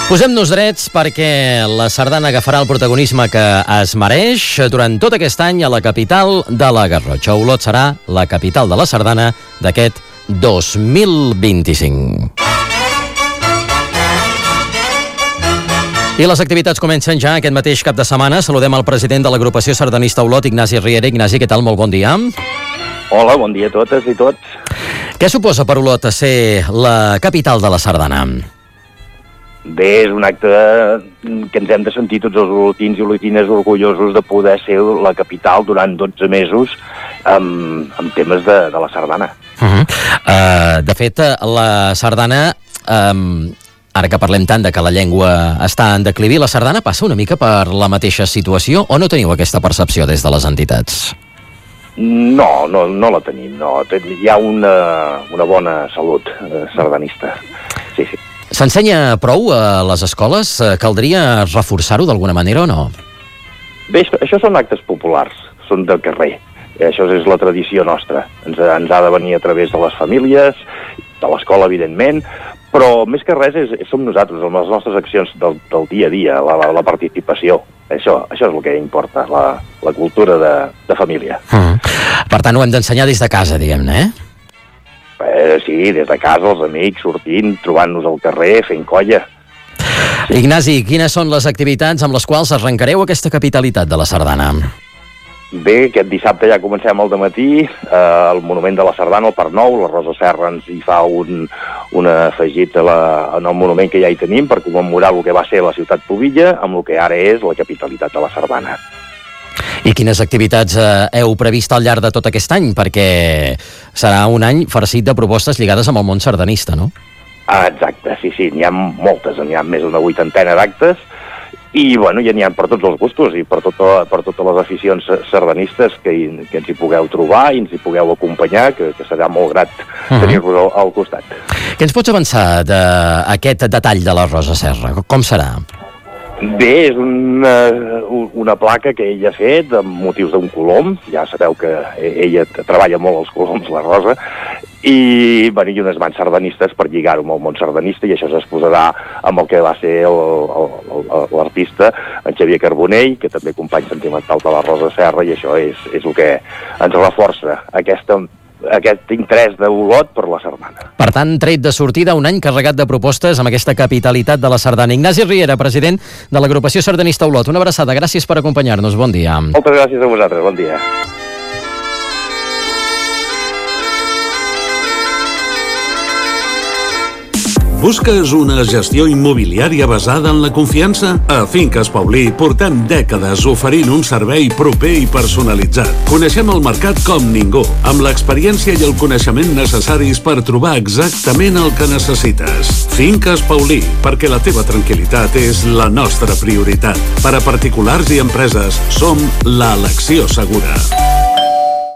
Posem-nos drets perquè la sardana agafarà el protagonisme que es mereix durant tot aquest any a la capital de la Garrotxa. Olot serà la capital de la sardana d'aquest 2025. I les activitats comencen ja aquest mateix cap de setmana. Saludem el president de l'agrupació sardanista Olot, Ignasi Riera. Ignasi, què tal? Molt bon dia. Hola, bon dia a totes i tots. Què suposa per Olot ser la capital de la sardana? Bé, és un acte que ens hem de sentir tots els olotins i olotines orgullosos de poder ser la capital durant 12 mesos amb temes de la sardana. De fet, la sardana, ara que parlem tant de que la llengua està en declivi, la sardana passa una mica per la mateixa situació o no teniu aquesta percepció des de les entitats? No la tenim, no. Hi ha una bona salut sardanista, sí. S'ensenya prou a les escoles? Caldria reforçar-ho d'alguna manera o no? Bé, això són actes populars, són del carrer. Això és la tradició nostra. Ens ha de venir a través de les famílies, de l'escola, evidentment, però més que res som nosaltres, amb les nostres accions del dia a dia, la participació. Això és el que importa, la cultura de família. Per tant, ho hem d'ensenyar des de casa, diguem-ne, Sí, des de casa, els amics, sortint, trobant-nos al carrer, fent colla. Ignasi, quines són les activitats amb les quals arrencareu aquesta capitalitat de la sardana? Bé, aquest dissabte ja comencem al dematí, al Monument de la Sardana, al Parc Nou. La Rosa Serra ens hi fa un afegit en el monument que ja hi tenim per commemorar el que va ser la ciutat Pubilla amb el que ara és la capitalitat de la sardana. I quines activitats heu previst al llarg de tot aquest any? Perquè serà un any farcit de propostes lligades amb el món sardanista, no? Exacte, sí, n'hi ha moltes, n'hi ha més d'una 80 d'actes i, bueno, ja n'hi ha per tots els gustos i per totes les aficions sardanistes que ens hi pugueu trobar i ens hi pugueu acompanyar, que serà molt grat tenir-vos al costat. Què ens pots avançar d'aquest detall de la Rosa Serra? Com serà? Bé, és una placa que ella ha fet amb motius d'un colom. Ja sabeu que ella treballa molt els coloms, la Rosa, i unes mans sardanistes per lligar-ho amb el món sardanista, i això es posarà amb el que va ser l'artista, en Xavier Carbonell, que també company sentimental de la Rosa Serra, i això és el que ens reforça aquest interès d'Olot per la sardana. Per tant, tret de sortida, un any carregat de propostes amb aquesta capitalitat de la sardana. Ignasi Riera, president de l'agrupació sardanista Olot. Una abraçada, gràcies per acompanyar-nos. Bon dia. Moltes gràcies a vosaltres, bon dia. Busques una gestió immobiliària basada en la confiança? A Finques Paulí portem dècades oferint un servei proper i personalitzat. Coneixem el mercat com ningú, amb l'experiència i el coneixement necessaris per trobar exactament el que necessites. Finques Paulí, perquè la teva tranquil·litat és la nostra prioritat. Per a particulars i empreses, som l'elecció segura.